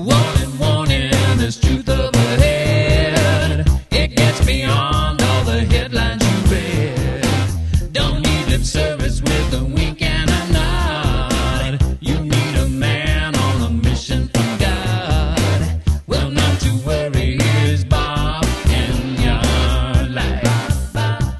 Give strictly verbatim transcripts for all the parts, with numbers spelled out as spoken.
Warning, warning, there's truth up ahead. It gets beyond all the headlines you read. Don't need lip service with a wink and a nod. You need a man on a mission from God. Well, not to worry, here's Bob in your life.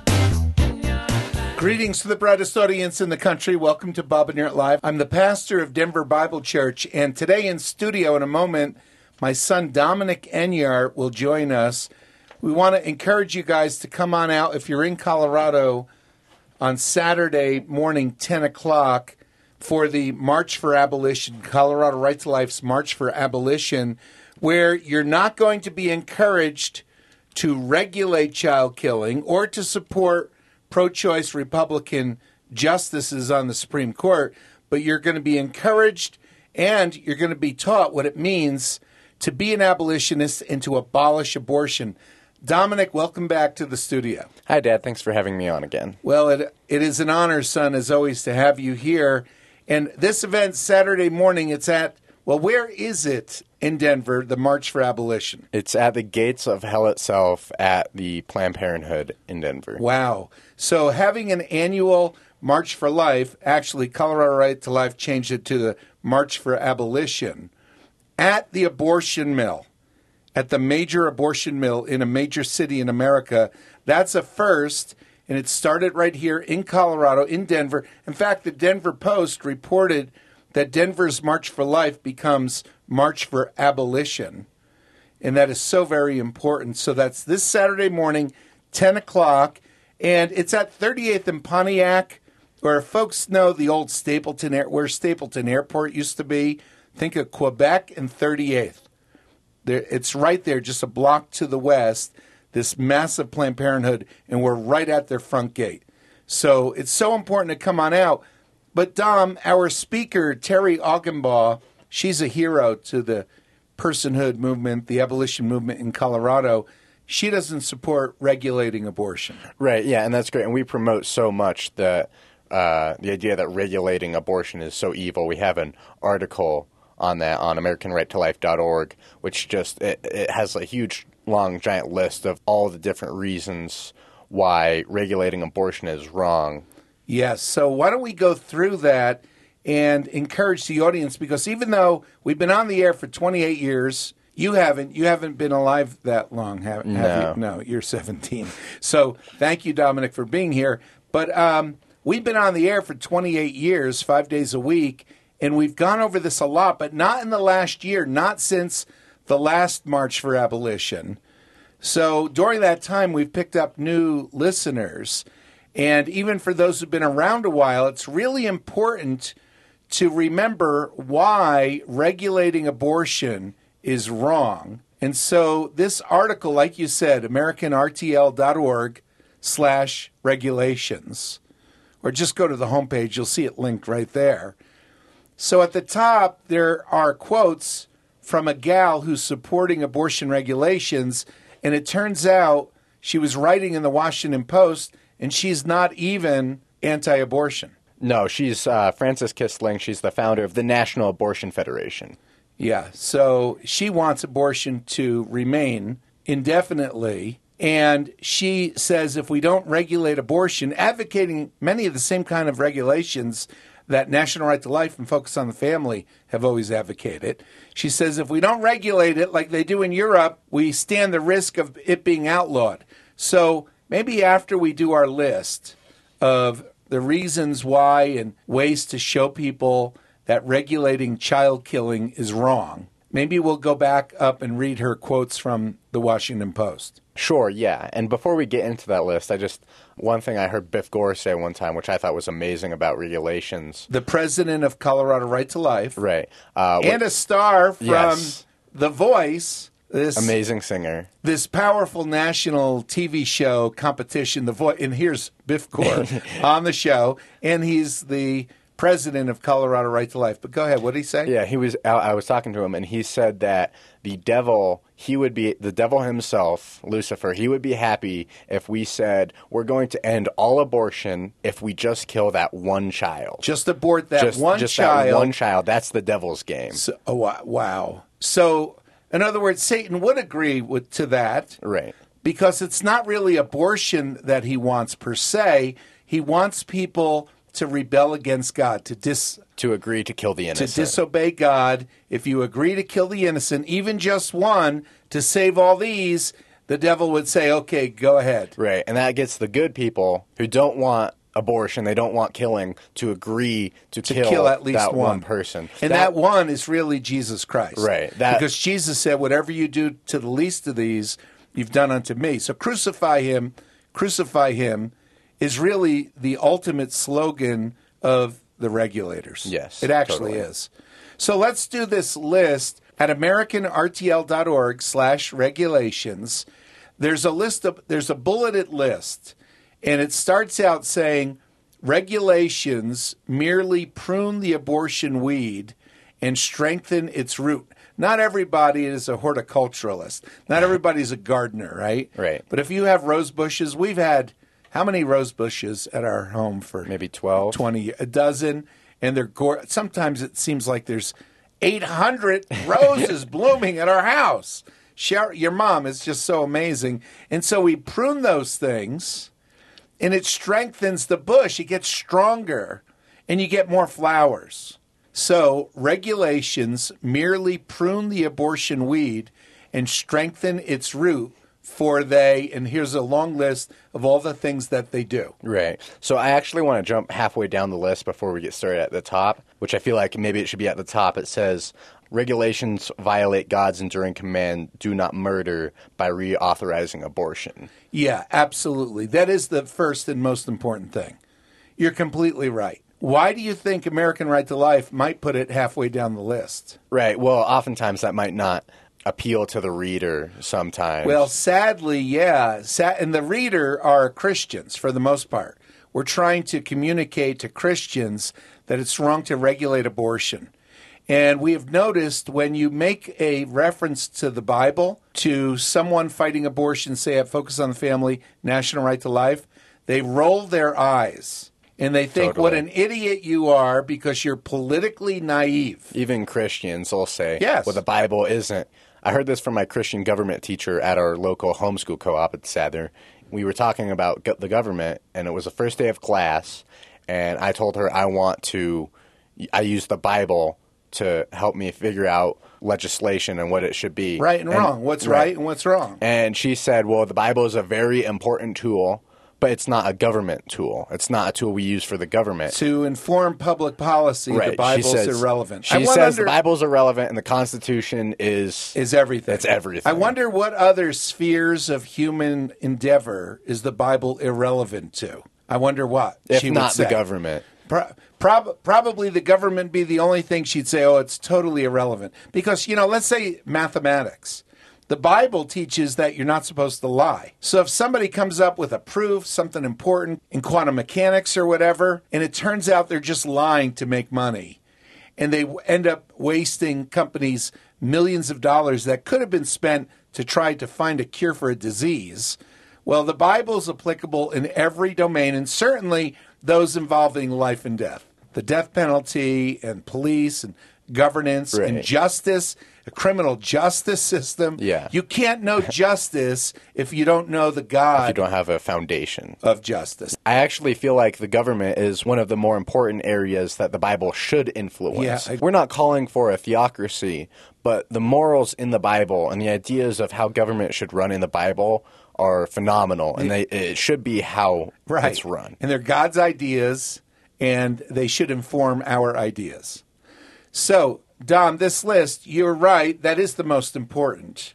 Greetings to the brightest audience in the country. Welcome to Bob and Your Live. I'm the pastor of Denver Bible Church, and today in studio in a moment, my son Dominic Enyart will join us. We want to encourage you guys to come on out if you're in Colorado on Saturday morning, ten o'clock, for the March for Abolition, Colorado Right to Life's March for Abolition, where you're not going to be encouraged to regulate child killing or to support pro-choice Republican justices on the Supreme Court, but you're going to be encouraged and you're going to be taught what it means to be an abolitionist and to abolish abortion. Dominic, welcome back to the studio. Hi, Dad. Thanks for having me on again. Well, it, it is an honor, son, as always, to have you here. And this event, Saturday morning, it's at, well, where is it in Denver, the March for Abolition? It's at the gates of hell itself at the Planned Parenthood in Denver. Wow. So having an annual March for Life, actually, Colorado Right to Life changed it to the March for Abolition, at the abortion mill, at the major abortion mill in a major city in America. That's a first, and it started right here in Colorado, in Denver. In fact, the Denver Post reported that Denver's March for Life becomes March for Abolition, and that is so very important. So that's this Saturday morning, ten o'clock, and it's at thirty-eighth and Pontiac, where folks know the old Stapleton, Air, where Stapleton Airport used to be. Think of Quebec and thirty-eighth. There, it's right there, just a block to the west, this massive Planned Parenthood, and we're right at their front gate. So it's so important to come on out. But, Dom, our speaker, Terry Augenbaugh, she's a hero to the personhood movement, the abolition movement in Colorado. She doesn't support regulating abortion. Right, yeah, and that's great. And we promote so much that uh, the idea that regulating abortion is so evil. We have an article on that on American Right to Life dot org, which just it, it has a huge, long, giant list of all the different reasons why regulating abortion is wrong. Yes, so why don't we go through that and encourage the audience, because even though we've been on the air for twenty-eight years, you haven't you haven't been alive that long, have, have no. you? No, you're seventeen. So thank you, Dominic, for being here. But um, we've been on the air for twenty-eight years, five days a week, and we've gone over this a lot, but not in the last year, not since the last March for Abolition. So during that time, we've picked up new listeners. And even for those who've been around a while, it's really important to remember why regulating abortion is wrong. And so this article, like you said, American R T L dot org slash regulations, or just go to the homepage, you'll see it linked right there. So at the top, there are quotes from a gal who's supporting abortion regulations, and it turns out she was writing in the Washington Post, and she's not even anti-abortion. No, she's uh, Frances Kissling. She's the founder of the National Abortion Federation. Yeah, so she wants abortion to remain indefinitely, and she says if we don't regulate abortion, advocating many of the same kind of regulations that National Right to Life and Focus on the Family have always advocated. She says if we don't regulate it like they do in Europe, we stand the risk of it being outlawed. So maybe after we do our list of the reasons why and ways to show people that regulating child killing is wrong, maybe we'll go back up and read her quotes from the Washington Post. Sure, yeah. And before we get into that list, I just, one thing I heard Biff Gore say one time, which I thought was amazing about regulations. The president of Colorado Right to Life. Right. Uh, and what, a star from yes. The Voice. This amazing singer. This powerful national T V show competition, The Voice. And here's Biff Gore on the show. And he's the president of Colorado Right to Life. But go ahead. What did he say? Yeah, he was. I was talking to him, and he said that the devil, he would be, the devil himself, Lucifer, he would be happy if we said we're going to end all abortion if we just kill that one child. Just abort that just, one just child. That one child. That's the devil's game. So, oh, wow. So, in other words, Satan would agree with to that. Right. Because it's not really abortion that he wants per se. He wants people to rebel against God, to dis To agree to kill the to innocent. disobey God. If you agree to kill the innocent, even just one, to save all these, the devil would say, okay, go ahead. Right, and that gets the good people who don't want abortion, they don't want killing, to agree to, To kill, kill at least that one. one person. And that, one is really Jesus Christ. Right, that- because Jesus said, whatever you do to the least of these, you've done unto me. So crucify him, crucify him is really the ultimate slogan of the regulators. Yes, It actually totally. is. So let's do this list at americanrtl.org slash regulations. There's a list of, there's a bulleted list, and it starts out saying regulations merely prune the abortion weed and strengthen its root. Not everybody is a horticulturalist. Not everybody's a gardener, right? Right. But if you have rose bushes, we've had how many rose bushes at our home for Maybe twelve. twenty, a dozen, and they're go- sometimes it seems like there's eight hundred roses blooming at our house. Sher- your mom is just so amazing. And so we prune those things, and it strengthens the bush. It gets stronger, and you get more flowers. So regulations merely prune the abortion weed and strengthen its root, for they, and here's a long list of all the things that they do. Right. So I actually want to jump halfway down the list before we get started at the top, which I feel like maybe it should be at the top. It says, regulations violate God's enduring command, do not murder, by reauthorizing abortion. Yeah, absolutely. That is the first and most important thing. You're completely right. Why do you think American Right to Life might put it halfway down the list? Right. Well, oftentimes that might not appeal to the reader sometimes. Well, sadly, yeah. Sa- and the reader are Christians for the most part. We're trying to communicate to Christians that it's wrong to regulate abortion. And we have noticed when you make a reference to the Bible, to someone fighting abortion, say at Focus on the Family, National Right to Life, they roll their eyes. And they think, Totally. what an idiot you are because you're politically naive. Even Christians will say, Yes. well, the Bible isn't. I heard this from my Christian government teacher at our local homeschool co-op at Sather. We were talking about go- the government, and it was the first day of class, and I told her I want to, I use the Bible to help me figure out legislation and what it should be. Right and, wrong. What's right. and what's wrong. And she said, well, the Bible is a very important tool, but it's not a government tool. It's not a tool we use for the government. To inform public policy, Right. the Bible's She says- irrelevant. She I wonder- says the Bible's irrelevant and the Constitution is... is everything. It's everything. I wonder what other spheres of human endeavor is the Bible irrelevant to. I wonder what if she would not the say. government. Pro- prob- probably the government be the only thing she'd say, oh, it's totally irrelevant. Because, you know, let's say mathematics. The Bible teaches that you're not supposed to lie. So if somebody comes up with a proof, something important in quantum mechanics or whatever, and it turns out they're just lying to make money, and they end up wasting companies millions of dollars that could have been spent to try to find a cure for a disease, well, the Bible's applicable in every domain, and certainly those involving life and death. The death penalty and police and governance and Right. justice, a criminal justice system. Yeah. You can't know justice if you don't know the God You don't have a foundation. of justice. I actually feel like the government is one of the more important areas that the Bible should influence. Yeah, I- We're not calling for a theocracy, but the morals in the Bible and the ideas of how government should run in the Bible are phenomenal, and they, it should be how Right. it's run. And they're God's ideas, and they should inform our ideas. So, Dom, this list, you're right, that is the most important.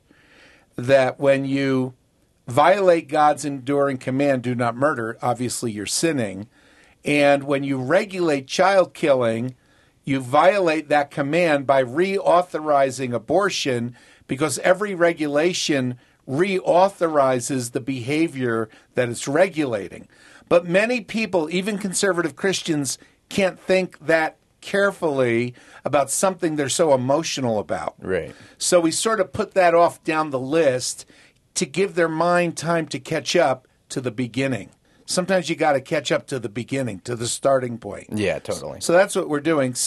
That when you violate God's enduring command, do not murder, obviously you're sinning. And when you regulate child killing, you violate that command by reauthorizing abortion, because every regulation reauthorizes the behavior that it's regulating. But many people, even conservative Christians, can't think that carefully about something they're so emotional about. Right. So we sort of put that off down the list to give their mind time to catch up to the beginning. Sometimes you got to catch up to the beginning, to the starting point. Yeah, totally. So that's what we're doing. So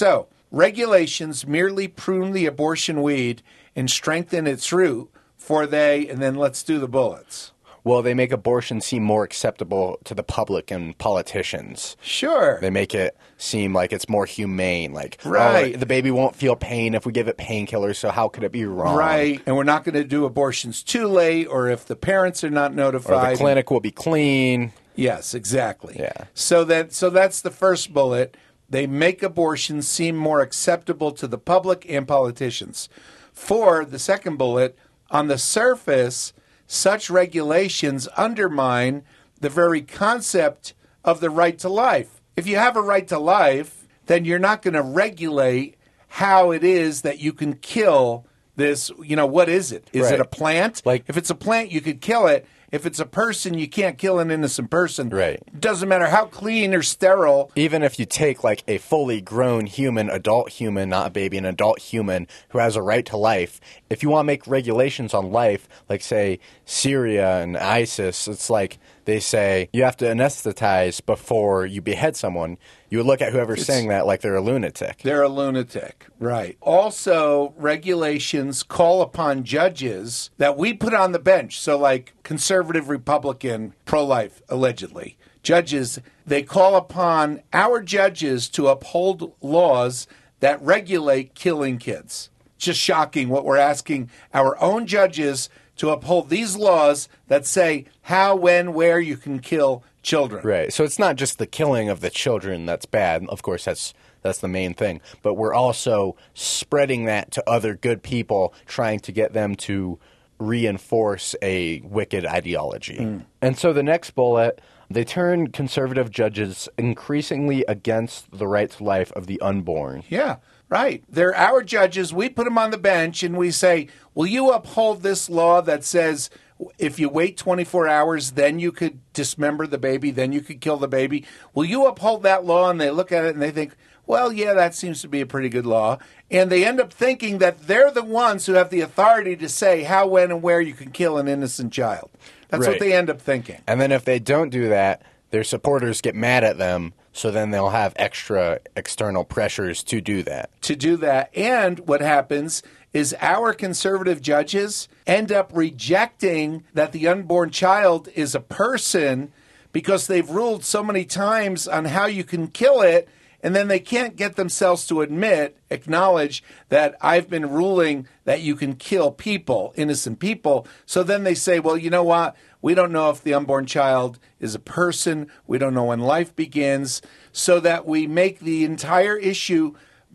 regulations merely prune the abortion weed and strengthen its root, for they, and then let's do the bullets. Well, they make abortion seem more acceptable to the public and politicians. Sure. They make it seem like it's more humane. Like, Right. oh, the baby won't feel pain if we give it painkillers, so how could it be wrong? Right. And we're not going to do abortions too late, or if the parents are not Or notified. the clinic will be clean. Yes, exactly. Yeah. So that so that's the first bullet. They make abortion seem more acceptable to the public and politicians. For the second bullet, on the surface, such regulations undermine the very concept of the right to life. If you have a right to life, then you're not going to regulate how it is that you can kill this. You know, what is it? Is Right. it a plant? Like- if it's a plant, you could kill it. If it's a person, you can't kill an innocent person. Right. It doesn't matter how clean or sterile. Even if you take like a fully grown human, adult human, not a baby, an adult human who has a right to life, if you want to make regulations on life, like say Syria and ISIS, it's like they say you have to anesthetize before you behead someone. You would look at whoever's saying that like they're a lunatic. They're a lunatic. Right. Also, regulations call upon judges that we put on the bench. So, like conservative, Republican, pro-life, allegedly. Judges, they call upon our judges to uphold laws that regulate killing kids. Just shocking what we're asking our own judges to uphold these laws that say how, when, where you can kill children. Right. So it's not just the killing of the children that's bad. Of course, that's that's the main thing. But we're also spreading that to other good people, trying to get them to reinforce a wicked ideology. Mm. And so the next bullet, they turn conservative judges increasingly against the right to life of the unborn. Yeah. Right. They're our judges. We put them on the bench and we say, will you uphold this law that says if you wait twenty-four hours, then you could dismember the baby, then you could kill the baby? Will you uphold that law? And they look at it and they think, well, yeah, that seems to be a pretty good law. And they end up thinking that they're the ones who have the authority to say how, when, and where you can kill an innocent child. That's Right. what they end up thinking. And then if they don't do that, their supporters get mad at them, so then they'll have extra external pressures to do that. To do that. And what happens is our conservative judges end up rejecting that the unborn child is a person because they've ruled so many times on how you can kill it, and then they can't get themselves to admit, acknowledge that I've been ruling that you can kill people, innocent people. So then they say, well, you know what? We don't know if the unborn child is a person. We don't know when life begins. So that we make the entire issue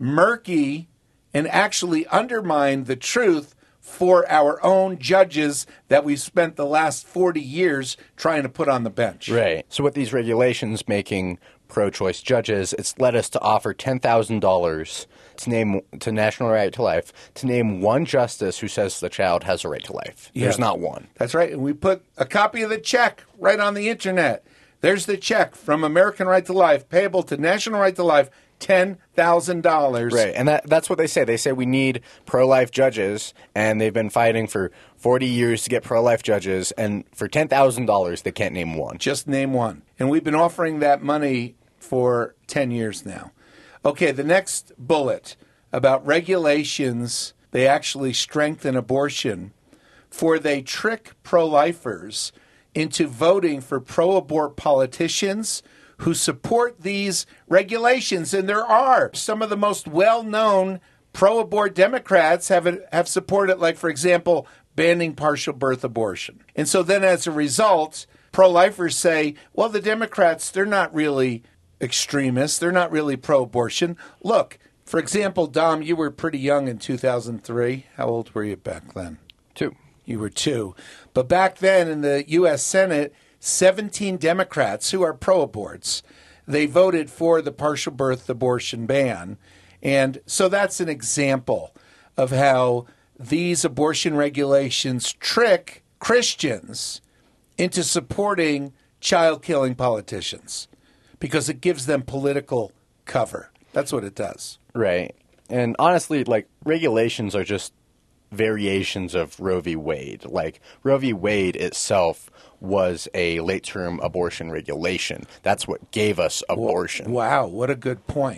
murky and actually undermine the truth for our own judges that we've spent the last forty years trying to put on the bench. Right. So with these regulations making pro-choice judges, it's led us to offer ten thousand dollars to name to National Right to Life to name one justice who says the child has a right to life. There's Yeah. not one. That's right. And we put a copy of the check right on the internet. There's the check from American Right to Life, payable to National Right to Life, ten thousand dollars. Right, and that, that's what they say. They say we need pro-life judges, and they've been fighting for forty years to get pro-life judges, and for ten thousand dollars, they can't name one. Just name one. And we've been offering that money for ten years now. Okay, the next bullet about regulations, they actually strengthen abortion, for they trick pro-lifers into voting for pro-abort politicians who support these regulations. And there are some of the most well-known pro-abort Democrats have have supported, like, for example, banning partial birth abortion. And so then as a result, pro-lifers say, well, the Democrats, they're not really extremists. They're not really pro-abortion. Look, for example, Dom, you were pretty young in two thousand three. How old were you back then? Two. You were two. But back then in the U S Senate, seventeen Democrats who are pro-aborts, they voted for the partial birth abortion ban. And so that's an example of how these abortion regulations trick Christians into supporting child-killing politicians because it gives them political cover. That's what it does. Right. And honestly, like, regulations are just variations of Roe v. Wade. Like, Roe v. Wade itself was a late-term abortion regulation. That's what gave us abortion. Wow, what a good point.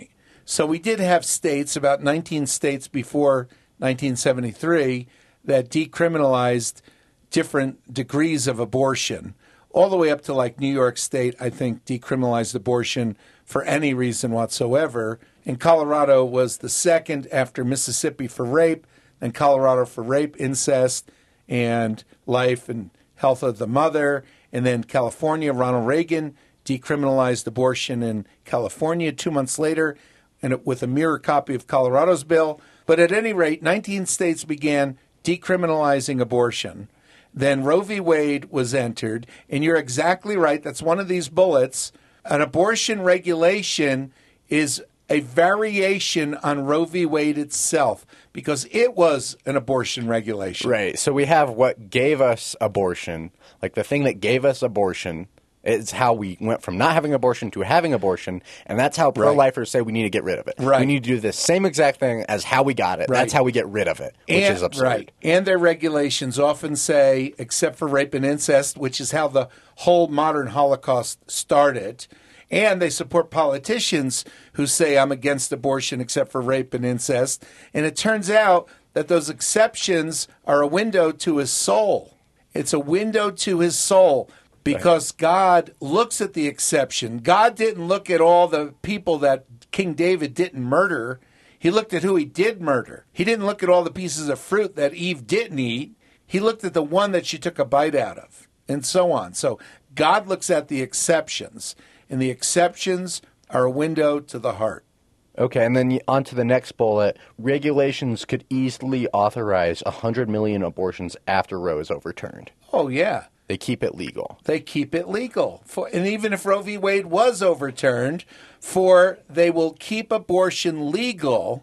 So we did have states, about nineteen states before nineteen seventy-three, that decriminalized different degrees of abortion, all the way up to like New York State, I think, decriminalized abortion for any reason whatsoever. And Colorado was the second after Mississippi for rape, and Colorado for rape, incest, and life and health of the mother. And then California, Ronald Reagan decriminalized abortion in California two months later, and it, with a mirror copy of Colorado's bill. But at any rate, nineteen states began decriminalizing abortion. Then Roe v. Wade was entered, and you're exactly right. That's one of these bullets. An abortion regulation is a variation on Roe v. Wade itself, because it was an abortion regulation. Right. So we have what gave us abortion, like the thing that gave us abortion. It's how we went from not having abortion to having abortion, and that's how pro-lifers say we need to get rid of it. Right. We need to do the same exact thing as how we got it. Right. That's how we get rid of it, which and, is absurd. Right. And their regulations often say, except for rape and incest, which is how the whole modern Holocaust started. And they support politicians who say, I'm against abortion except for rape and incest. And it turns out that those exceptions are a window to his soul. It's a window to his soul. Because God looks at the exception. God didn't look at all the people that King David didn't murder. He looked at who he did murder. He didn't look at all the pieces of fruit that Eve didn't eat. He looked at the one that she took a bite out of, and so on. So God looks at the exceptions, and the exceptions are a window to the heart. Okay, and then on to the next bullet. Regulations could easily authorize one hundred million abortions after Roe is overturned. Oh, yeah. They keep it legal. They keep it legal. For, and even if Roe v. Wade was overturned, for they will keep abortion legal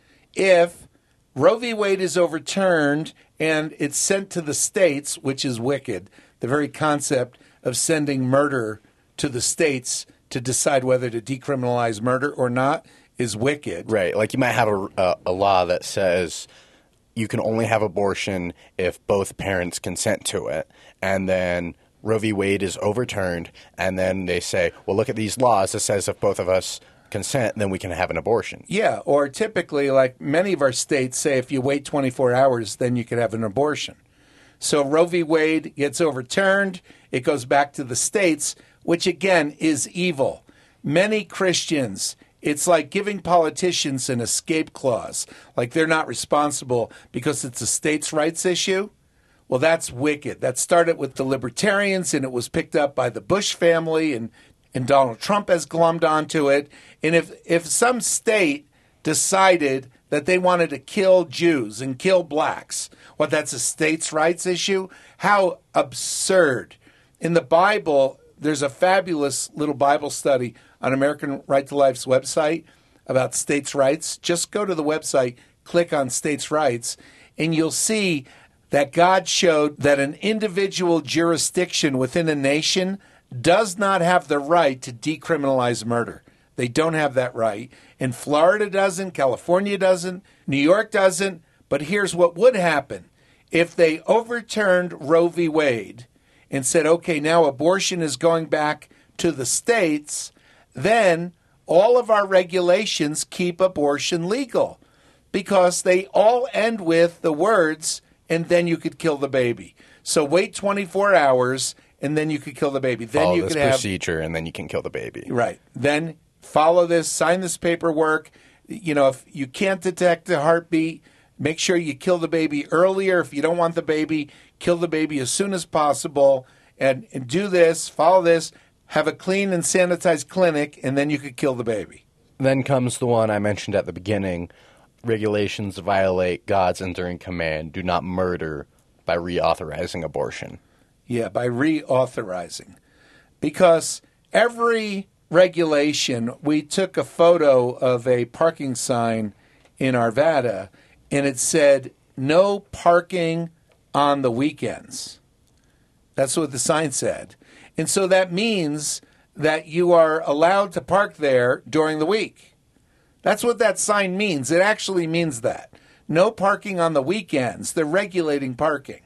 if Roe v. Wade is overturned and it's sent to the states, which is wicked. The very concept of sending murder to the states to decide whether to decriminalize murder or not is wicked. Right. Like you might have a, a, a law that says you can only have abortion if both parents consent to it. And then Roe v. Wade is overturned, and then they say, well, look at these laws that says if both of us consent, then we can have an abortion. Yeah, or typically, like many of our states say, if you wait twenty-four hours, then you can have an abortion. So Roe v. Wade gets overturned. It goes back to the states, which, again, is evil. Many Christians, it's like giving politicians an escape clause, like they're not responsible because it's a states' rights issue. Well, that's wicked. That started with the libertarians, and it was picked up by the Bush family, and, and Donald Trump has glommed onto it. And if, if some state decided that they wanted to kill Jews and kill blacks, what, that's a states' rights issue? How absurd. In the Bible, there's a fabulous little Bible study on American Right to Life's website about states' rights. Just go to the website, click on states' rights, and you'll see that God showed that an individual jurisdiction within a nation does not have the right to decriminalize murder. They don't have that right. And Florida doesn't, California doesn't, New York doesn't. But here's what would happen. If they overturned Roe v. Wade and said, okay, now abortion is going back to the states, then all of our regulations keep abortion legal because they all end with the words, and then you could kill the baby. So wait twenty-four hours, and then you could kill the baby. Then follow you this could have procedure, and then you can kill the baby. Right. Then follow this, sign this paperwork. You know, if you can't detect a heartbeat, make sure you kill the baby earlier. If you don't want the baby, kill the baby as soon as possible. And, and do this, follow this, have a clean and sanitized clinic, and then you could kill the baby. Then comes the one I mentioned at the beginning. Regulations violate God's enduring command, do not murder, by reauthorizing abortion. Yeah, by reauthorizing. Because every regulation, we took a photo of a parking sign in Arvada, and it said, no parking on the weekends. That's what the sign said. And so that means that you are allowed to park there during the week. That's what that sign means. It actually means that. No parking on the weekends. They're regulating parking.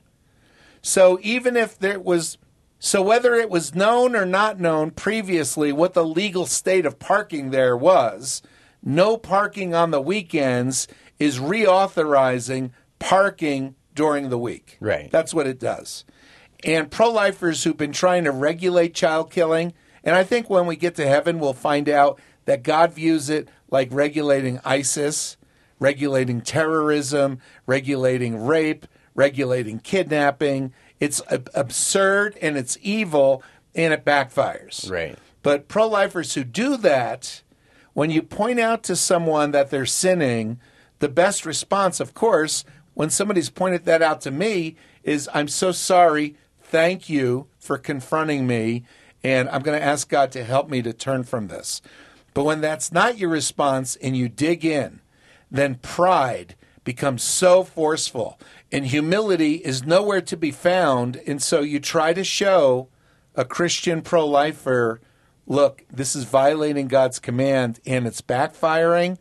So even if there was, so whether it was known or not known previously what the legal state of parking there was, no parking on the weekends is reauthorizing parking during the week. Right. That's what it does. And pro-lifers who've been trying to regulate child killing, and I think when we get to heaven, we'll find out that God views it like regulating ISIS, regulating terrorism, regulating rape, regulating kidnapping. It's ab- absurd and it's evil and it backfires. Right. But pro-lifers who do that, when you point out to someone that they're sinning, the best response, of course, when somebody's pointed that out to me, is I'm so sorry, thank you for confronting me, and I'm going to ask God to help me to turn from this. But when that's not your response and you dig in, then pride becomes so forceful, and humility is nowhere to be found, and so you try to show a Christian pro-lifer, look, this is violating God's command, and it's backfiring,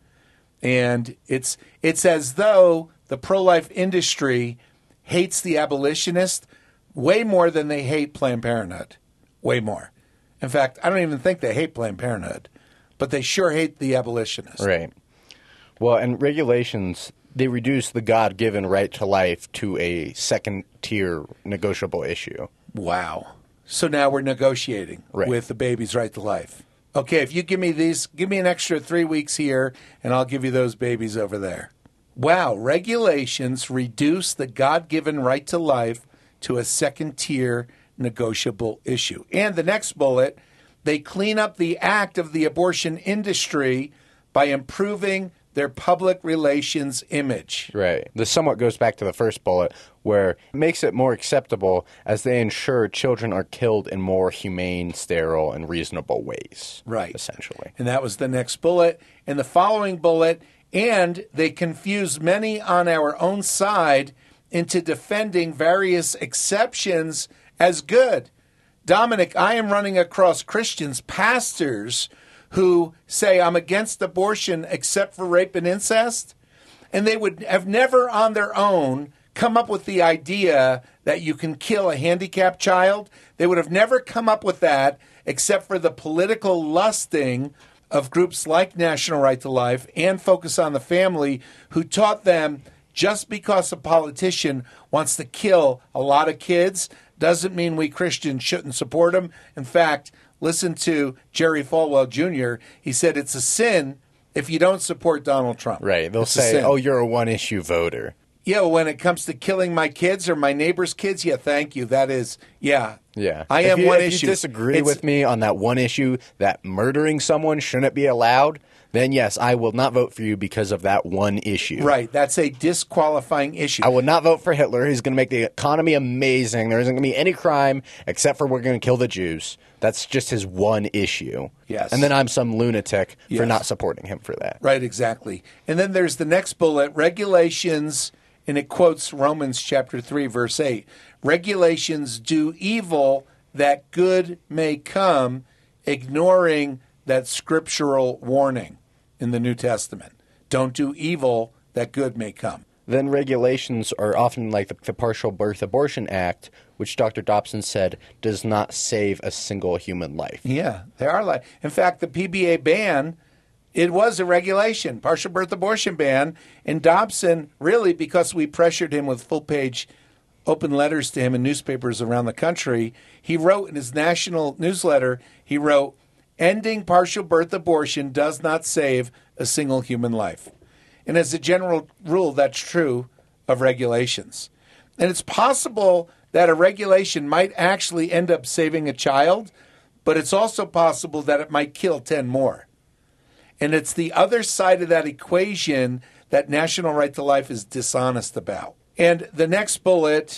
and it's it's as though the pro-life industry hates the abolitionist way more than they hate Planned Parenthood. Way more. In fact, I don't even think they hate Planned Parenthood, but they sure hate the abolitionists. Right. Well, and regulations, they reduce the God-given right to life to a second-tier negotiable issue. Wow. So now we're negotiating Right. with the baby's right to life. Okay, if you give me these, give me an extra three weeks here, and I'll give you those babies over there. Wow, regulations reduce the God-given right to life to a second-tier negotiable issue. And the next bullet, they clean up the act of the abortion industry by improving their public relations image. Right. This somewhat goes back to the first bullet, where it makes it more acceptable as they ensure children are killed in more humane, sterile, and reasonable ways. Right. Essentially. And that was the next bullet. And the following bullet, and they confuse many on our own side into defending various exceptions as good. Dominic, I am running across Christians, pastors, who say, I'm against abortion except for rape and incest. And they would have never on their own come up with the idea that you can kill a handicapped child. They would have never come up with that except for the political lusting of groups like National Right to Life and Focus on the Family, who taught them just because a politician wants to kill a lot of kids doesn't mean we Christians shouldn't support them. In fact, listen to Jerry Falwell Junior He said it's a sin if you don't support Donald Trump. Right. They'll It's a say, sin. oh, you're a one-issue voter. Yeah, when it comes to killing my kids or my neighbor's kids, yeah, thank you. That is, yeah. Yeah. I If am you, one if issue. you disagree It's- with me on that one issue that murdering someone shouldn't be allowed, then yes, I will not vote for you because of that one issue. Right, that's a disqualifying issue. I will not vote for Hitler. He's going to make the economy amazing. There isn't going to be any crime except for we're going to kill the Jews. That's just his one issue. Yes. And then I'm some lunatic Yes. for not supporting him for that. Right, exactly. And then there's the next bullet, regulations, and it quotes Romans chapter three, verse eight. Regulations do evil that good may come, ignoring that scriptural warning in the New Testament. Don't do evil that good may come. Then regulations are often like the, the Partial Birth Abortion Act, which Doctor Dobson said does not save a single human life. Yeah, they are like. In fact, the P B A ban, it was a regulation, partial birth abortion ban, and Dobson, really, because we pressured him with full-page open letters to him in newspapers around the country, he wrote in his national newsletter, he wrote, ending partial birth abortion does not save a single human life. And as a general rule, that's true of regulations. And it's possible that a regulation might actually end up saving a child, but it's also possible that it might kill ten more. And it's the other side of that equation that National Right to Life is dishonest about. And the next bullet,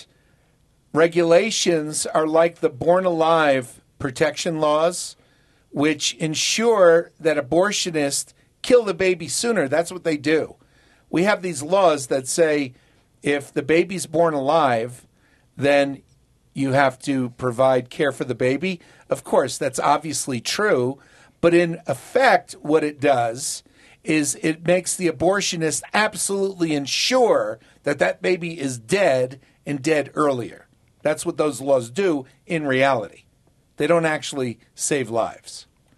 regulations are like the Born Alive protection laws, which ensure that abortionists kill the baby sooner. That's what they do. We have these laws that say if the baby's born alive, then you have to provide care for the baby. Of course, that's obviously true. But in effect, what it does is it makes the abortionist absolutely ensure that that baby is dead and dead earlier. That's what those laws do in reality. They don't actually save lives.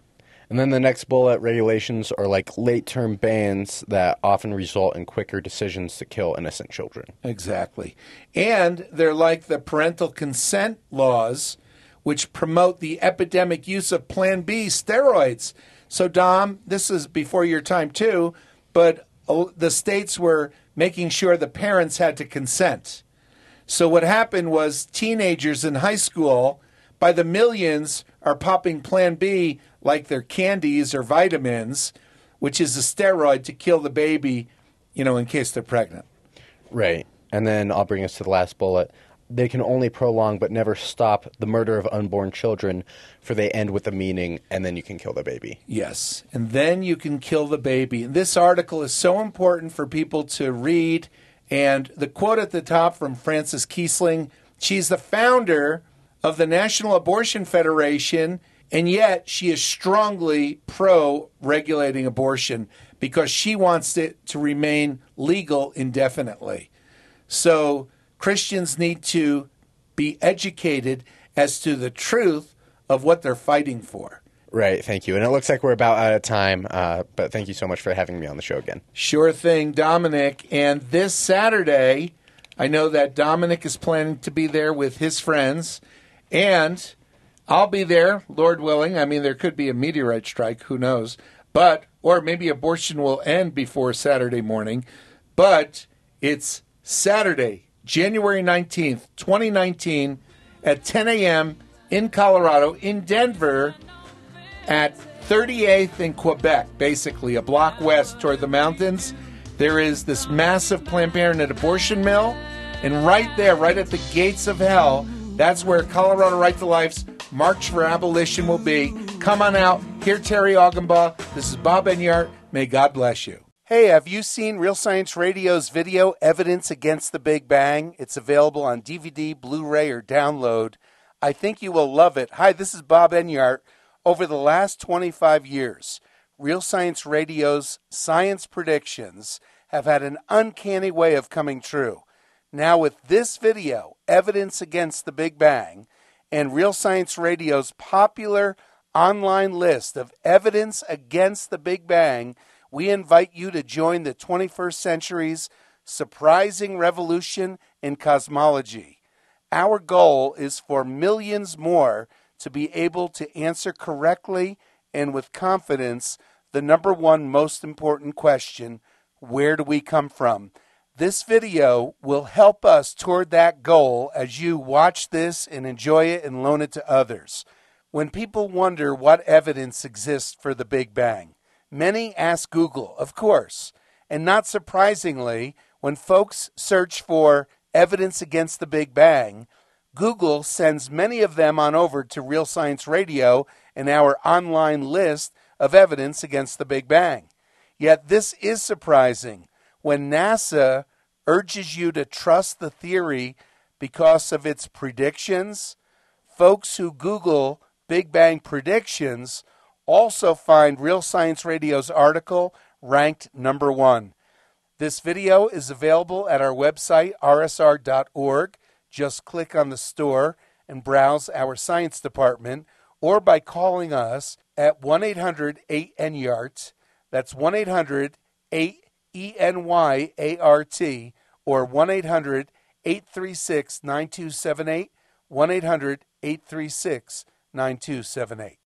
And then the next bullet, regulations are like late-term bans that often result in quicker decisions to kill innocent children. Exactly. And they're like the parental consent laws, which promote the epidemic use of Plan B steroids. So, Dom, this is before your time too, but the states were making sure the parents had to consent. So what happened was teenagers in high school, by the millions, are popping Plan B like they're candies or vitamins, which is a steroid to kill the baby, you know, in case they're pregnant. Right. And then I'll bring us to the last bullet. They can only prolong but never stop the murder of unborn children, for they end with a meaning, and then you can kill the baby. Yes, and then you can kill the baby. And this article is so important for people to read. And the quote at the top from Frances Kiesling, she's the founder of the National Abortion Federation, and yet she is strongly pro-regulating abortion because she wants it to remain legal indefinitely. So Christians need to be educated as to the truth of what they're fighting for. Right, thank you. And it looks like we're about out of time, uh, but thank you so much for having me on the show again. Sure thing, Dominic. And this Saturday, I know that Dominic is planning to be there with his friends, and I'll be there, Lord willing. I mean, there could be a meteorite strike, who knows? But, or maybe abortion will end before Saturday morning. But it's Saturday, January nineteenth, twenty nineteen, at ten a.m. in Colorado, in Denver, at thirty-eighth in Quebec, basically a block west toward the mountains. There is this massive Planned Parenthood abortion mill, and right there, right at the gates of hell, that's where Colorado Right to Life's March for Abolition will be. Come on out, hear Terry Augenbaugh. This is Bob Enyart. May God bless you. Hey, have you seen Real Science Radio's video, Evidence Against the Big Bang? It's available on D V D, Blu-ray, or download. I think you will love it. Hi, this is Bob Enyart. Over the last twenty-five years, Real Science Radio's science predictions have had an uncanny way of coming true. Now with this video, Evidence Against the Big Bang, and Real Science Radio's popular online list of evidence against the Big Bang, we invite you to join the twenty-first century's surprising revolution in cosmology. Our goal is for millions more to be able to answer correctly and with confidence the number one most important question, where do we come from? This video will help us toward that goal as you watch this and enjoy it and loan it to others. When people wonder what evidence exists for the Big Bang, many ask Google, of course. And not surprisingly, when folks search for evidence against the Big Bang, Google sends many of them on over to Real Science Radio and our online list of evidence against the Big Bang. Yet this is surprising. When NASA urges you to trust the theory because of its predictions, folks who Google Big Bang predictions also find Real Science Radio's article ranked number one. This video is available at our website, r s r dot org. Just click on the store and browse our science department, or by calling us at one eight hundred eight N Y A R T. That's one eight hundred eight E N Y A R T, or one eight hundred eight three six nine two seven eight, one eight hundred eight three six nine two seven eight.